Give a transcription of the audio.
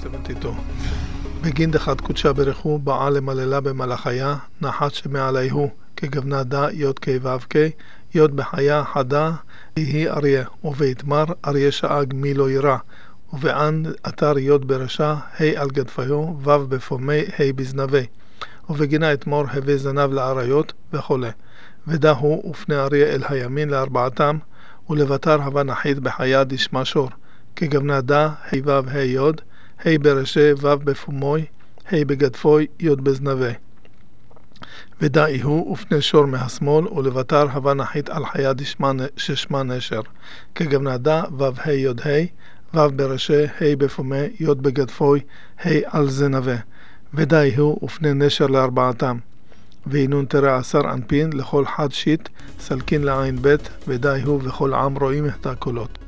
72. בגין דחת קודשה ברכו באה למללה במלאכיה נחת שמעליהו כגוונה דה יוד קי וו קי יוד בחיה חדה היא אריה ובהתמר אריה שאג מי לא ירא ובען אתר יוד ברשע ה' על גדפיו וו בפומי ה' בזנבי ובגינה אתמור הווה זנב לאריות וכו' ודהו ופני אריה אל הימין לארבעתם ולבטר הווה נחית בחיה דשמה שור כגוונה דה ה' וו ה' יוד ה' ברשע וו בפומוי ה' בגדפוי יוד בזנבי ודאי הוא ופני שור מהשמאל ולבטר הווה נחית על חיה ששמה נשר כגוונה דה וו ה' יוד ה' וו ברשע ה' בפומי יוד בגדפוי ה' על זנבי ודאי הוא ופני נשר לארבעתם ואינון תראה 10 אנפין לכל חד שיט סלקין לעין בית ודאי הוא וכל עם רואים את הקולות